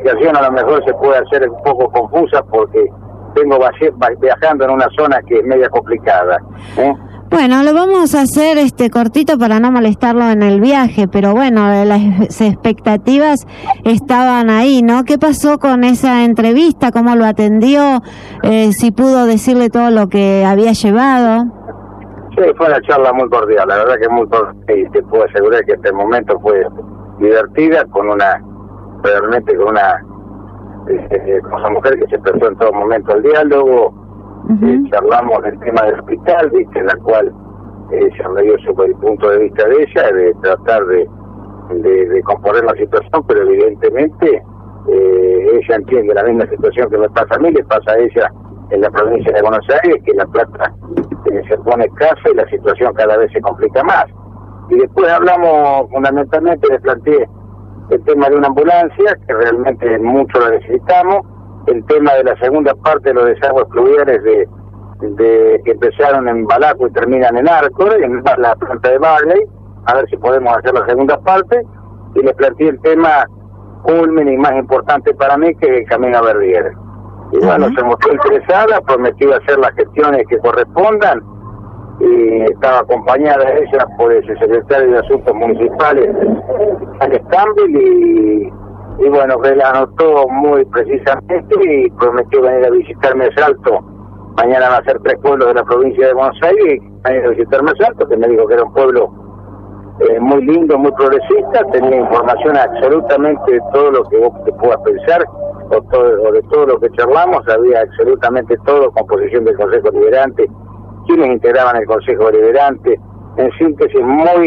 explicación a lo mejor se puede hacer un poco confusa porque vengo viajando en una zona que es media complicada. Bueno, lo vamos a hacer cortito para no molestarlo en el viaje, pero bueno, las expectativas estaban ahí, ¿no? ¿Qué pasó con esa entrevista? ¿Cómo lo atendió? Si pudo decirle todo lo que había llevado. Sí, fue una charla muy cordial, la verdad que muy cordial, y te puedo asegurar que este momento fue divertida, realmente con una mujer que se prestó en todo momento al diálogo. Charlamos del tema del hospital, en la cual ella me dio el punto de vista de ella, de tratar de componer la situación, pero evidentemente ella entiende la misma situación que me pasa a mí, le pasa a ella en la provincia de Buenos Aires, que La Plata se pone escasa y la situación cada vez se complica más. Y después hablamos fundamentalmente, le planteé el tema de una ambulancia, que realmente mucho la necesitamos, el tema de la segunda parte de los desagües pluviales de que empezaron en Balaco y terminan en Arcor, en la planta de Barley, a ver si podemos hacer la segunda parte, y le planteé el tema culmen y más importante para mí, que es el camino a Verdier. Y bueno, se mostró interesada, prometió hacer las gestiones que correspondan, y estaba acompañada de ella por el secretario de Asuntos Municipales, Alex Campbell, y bueno, que la anotó muy precisamente y prometió venir a visitarme a Salto. Mañana va a ser 3 pueblos de la provincia de Buenos Aires y venir a visitarme a Salto, que me dijo que era un pueblo muy lindo, muy progresista, tenía información absolutamente de todo lo que vos te puedas pensar, o de todo lo que charlamos, había absolutamente todo, composición del Consejo Deliberante, quienes integraban el Consejo Deliberante, en síntesis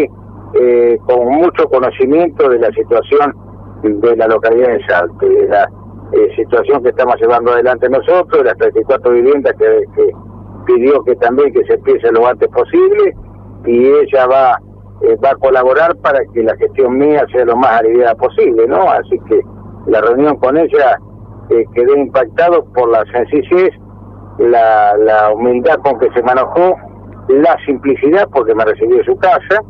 con mucho conocimiento de la situación de la localidad de Salto, de la situación que estamos llevando adelante nosotros, de las 34 viviendas que pidió que también que se empiece lo antes posible, y ella va a colaborar para que la gestión mía sea lo más aliviada posible, ¿no? Así que la reunión con ella quedé impactado por la sencillez, la humildad con que se manejó, la simplicidad, porque me recibió en su casa,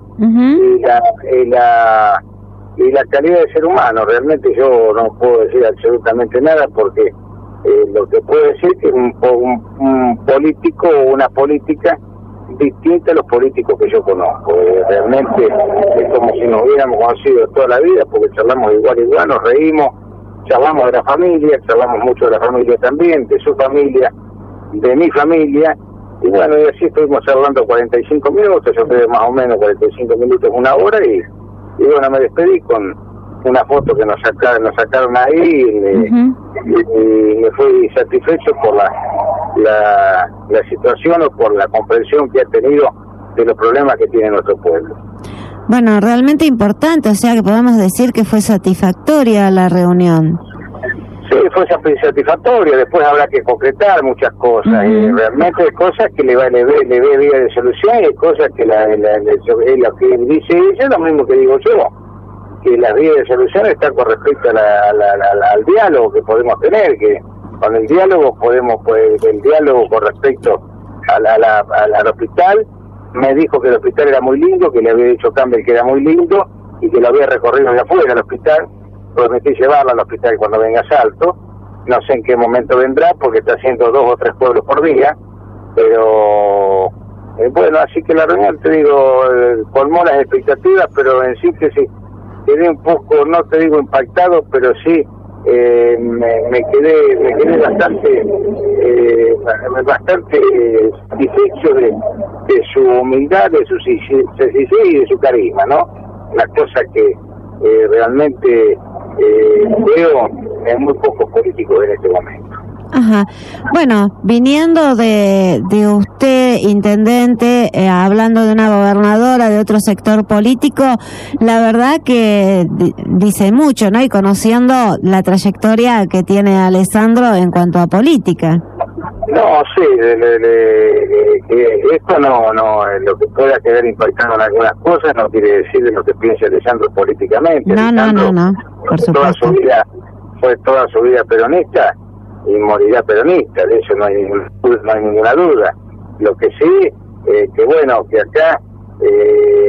y la calidad de ser humano. Realmente yo no puedo decir absolutamente nada, porque lo que puedo decir es que un político o una política distinta a los políticos que yo conozco. Realmente es como si nos hubiéramos conocido toda la vida, porque charlamos igual, nos reímos, charlamos de la familia, charlamos mucho de la familia también, de su familia, de mi familia, y bueno, y así estuvimos charlando 45 minutos, yo creo más o menos 45 minutos, una hora, y bueno, me despedí con una foto que nos sacaron ahí, y me fui satisfecho por la situación, o por la comprensión que ha tenido de los problemas que tiene nuestro pueblo. Bueno, realmente importante, o sea que podemos decir que fue satisfactoria la reunión. Sí, fue satisfactoria, después habrá que concretar muchas cosas, y realmente hay cosas que le ve vía de solución, y hay cosas que lo que dice ella, lo mismo que digo yo, que las vías de solución están con respecto al diálogo que podemos tener, que con el diálogo el diálogo con respecto al hospital. Me dijo que el hospital era muy lindo, que le había dicho Campbell que era muy lindo, y que lo había recorrido de afuera al hospital. Prometí llevarla al hospital cuando venga a Salto, no sé en qué momento vendrá, porque está haciendo 2 o 3 pueblos por día, pero bueno, así que la reunión, te digo, colmó las expectativas, pero en síntesis quedé un poco, no te digo impactado, pero sí me quedé bastante satisfecho de su humildad, de su sencillez y de su carisma, ¿no? Una cosa que realmente veo en muy pocos políticos en este momento. Ajá. Bueno, viniendo de usted, intendente, hablando de una gobernadora de otro sector político, la verdad que dice mucho, ¿no? Y conociendo la trayectoria que tiene Alessandro en cuanto a política. No, sí, esto no, lo que pueda quedar impactando en algunas cosas no quiere decir lo que piense Alessandro políticamente. No, por supuesto. Fue toda su vida peronista y morirá peronista, de eso no hay ninguna duda. Lo que sí, que bueno, que acá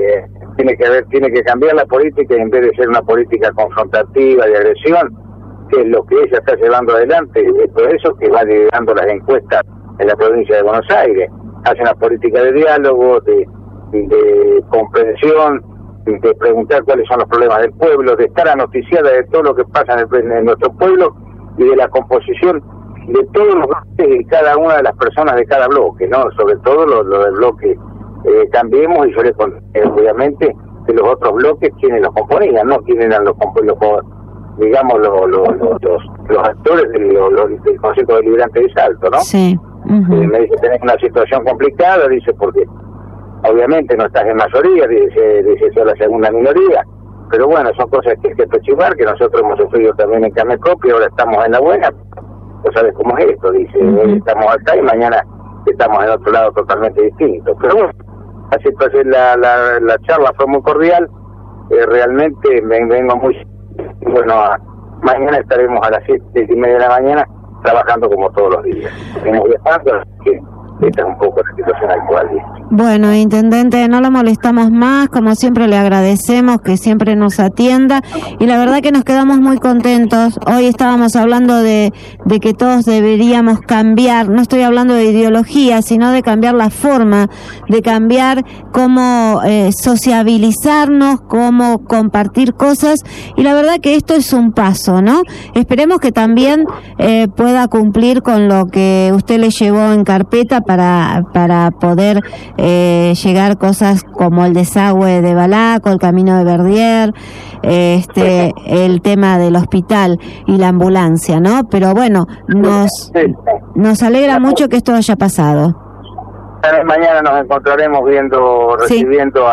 tiene que cambiar la política, y en vez de ser una política confrontativa de agresión, que es lo que ella está llevando adelante, es por eso que va liderando las encuestas en la provincia de Buenos Aires. Hace una política de diálogo, de comprensión, de preguntar cuáles son los problemas del pueblo, de estar anoticiada de todo lo que pasa en nuestro pueblo y de la composición de todos los bloques de cada una de las personas de cada bloque, ¿no? Sobre todo lo del bloque Cambiemos, y yo le conté, obviamente, de los otros bloques quienes los componían, no quienes eran los digamos, los actores del Consejo Deliberante de Salto, ¿no? Sí. Me dice, tenés una situación complicada, dice, porque obviamente no estás en mayoría, dice sos la segunda minoría, pero bueno, son cosas que hay que pechugar, que nosotros hemos sufrido también en carne propia, ahora estamos en la buena, vos sabés cómo es esto, dice, hoy estamos acá y mañana estamos en otro lado totalmente distinto. Pero bueno, así pues la charla fue muy cordial, realmente vengo muy, bueno, mañana estaremos a las 7:30 de la mañana trabajando como todos los días. Venimos viajando, así que esta es un poco la situación actual. Bueno, intendente, no lo molestamos más, como siempre le agradecemos que siempre nos atienda, y la verdad que nos quedamos muy contentos. Hoy estábamos hablando de que todos deberíamos cambiar, no estoy hablando de ideología, sino de cambiar la forma, de cambiar cómo sociabilizarnos, cómo compartir cosas, y la verdad que esto es un paso, ¿no? Esperemos que también pueda cumplir con lo que usted le llevó en carpeta para poder llegar cosas como el desagüe de Balaco, el camino de Verdier, el tema del hospital y la ambulancia, ¿no? Pero bueno, nos alegra mucho que esto haya pasado. Mañana nos encontraremos recibiendo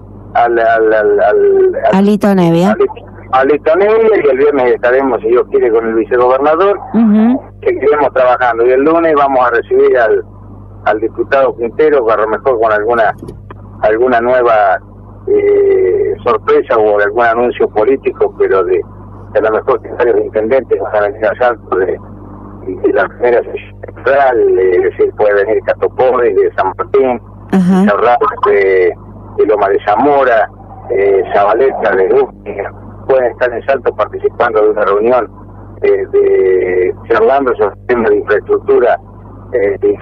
a Lito Nevia. A Lito Nevia, y el viernes estaremos, si Dios quiere, con el vicegobernador, seguiremos trabajando, y el lunes vamos a recibir al diputado Quintero, a lo mejor con alguna nueva sorpresa o algún anuncio político, pero a lo mejor que varios intendentes van a venir a Salto de la primera central, puede venir Catopores, de San Martín, Cerrado de Loma de Zamora, Zabaleta de Úbeda, pueden estar en Salto participando de una reunión charlando sobre temas de infraestructura y de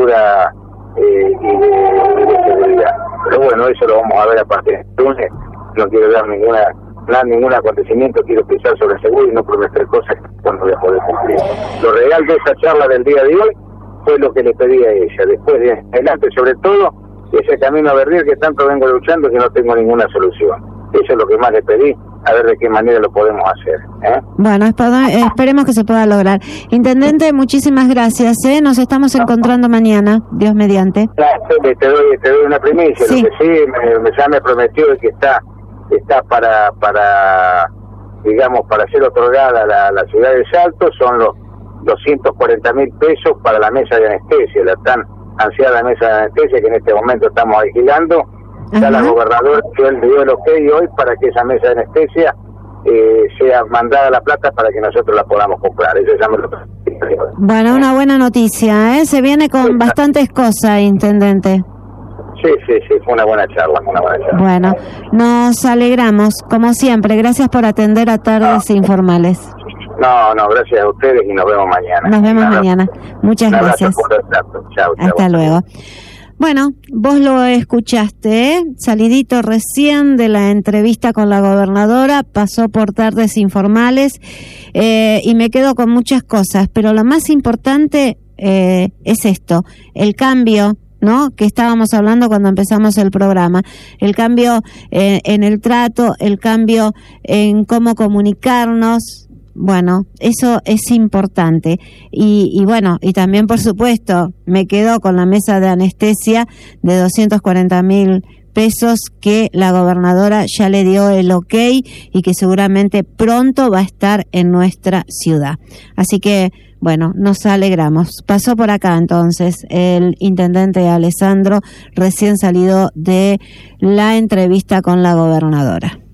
seguridad. Pero bueno, eso lo vamos a ver a partir de lunes. No quiero dar ningún acontecimiento, quiero pensar sobre seguro y no prometer cosas que no voy a poder cumplir. Lo real de esa charla del día de hoy fue lo que le pedí a ella. Después de adelante, sobre todo, ese camino a Verdier que tanto vengo luchando, que no tengo ninguna solución. Eso es lo que más le pedí, a ver de qué manera lo podemos hacer. Bueno, esperemos que se pueda lograr. Intendente, muchísimas gracias. Nos estamos encontrando mañana, Dios mediante. Te doy una primicia. Sí. Lo que sí, ya me prometió que está para digamos, para ser otorgada la ciudad de Salto, son los 240.000 pesos para la mesa de anestesia, la tan ansiada mesa de anestesia que en este momento estamos alquilando. Ya la gobernadora dio el ok hoy para que esa mesa de anestesia sea mandada la plata para que nosotros la podamos comprar. Eso ya me lo... Bueno, una buena noticia, Se viene con bastantes cosas, intendente. Sí, fue una buena charla, Bueno, nos alegramos, como siempre. Gracias por atender a Tardes Informales. No, gracias a ustedes y nos vemos mañana. Nos vemos mañana. Muchas gracias. Chao. Hasta luego. Bueno, vos lo escuchaste, salidito recién de la entrevista con la gobernadora, pasó por Tardes Informales y me quedo con muchas cosas, pero lo más importante es esto, el cambio, ¿no?, que estábamos hablando cuando empezamos el programa, el cambio en el trato, el cambio en cómo comunicarnos. Bueno, eso es importante. Y bueno, y también, por supuesto, me quedo con la mesa de anestesia de 240.000 pesos que la gobernadora ya le dio el ok y que seguramente pronto va a estar en nuestra ciudad. Así que, bueno, nos alegramos. Pasó por acá entonces el intendente Alessandro, recién salido de la entrevista con la gobernadora.